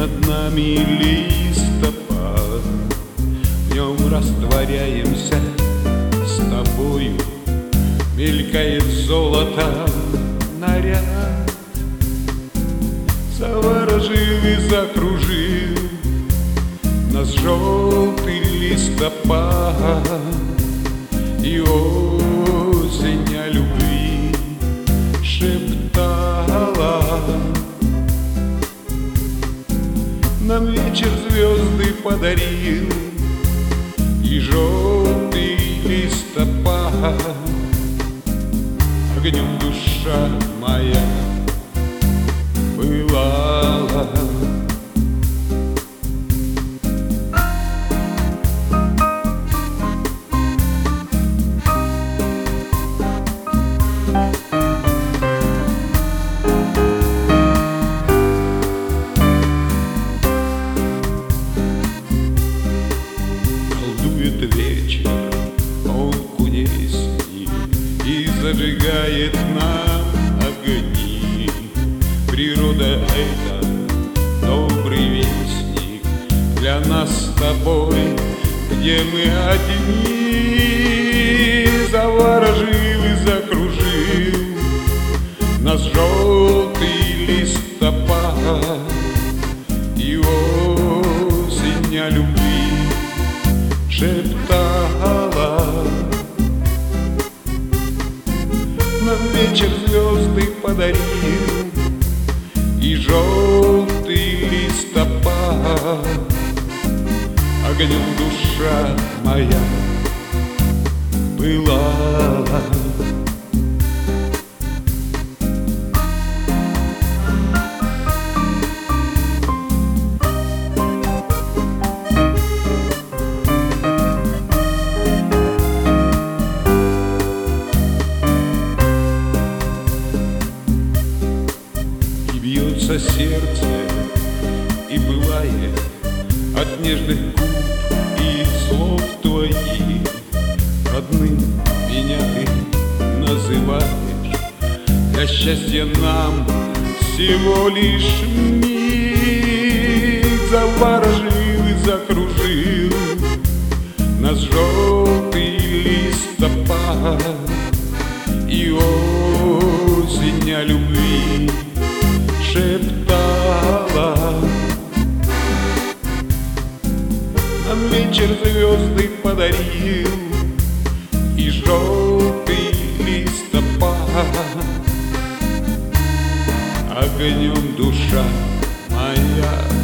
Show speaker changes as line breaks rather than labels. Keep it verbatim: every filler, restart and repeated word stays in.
над нами листопад, в нем растворяемся с тобою, мелькает золото наряд. Заворожил и закружил нас желтый листопад, и осень о любви шептала. Нам вечер звезды подарил, и желтый листопад огнем душа моя пылала. Колдует вечер, он кудесный, и зажигает нам огни. Природа — это добрый вестник для нас с тобой, где мы одни. Заворожил и закружил нас желтый листопад, и осень о любви шептала. Нам вечер звезды подарил, и желтый листопад огнем душа моя пылала. Бьется сердце и бывает от нежных губ и слов твоих. Родным меня ты называешь, для счастья нам всего лишь миг. Заворожил и закружил нас желтый листопад, и осень о любви шептала. Нам вечер звезды подарил, и желтый листопад огнем душа моя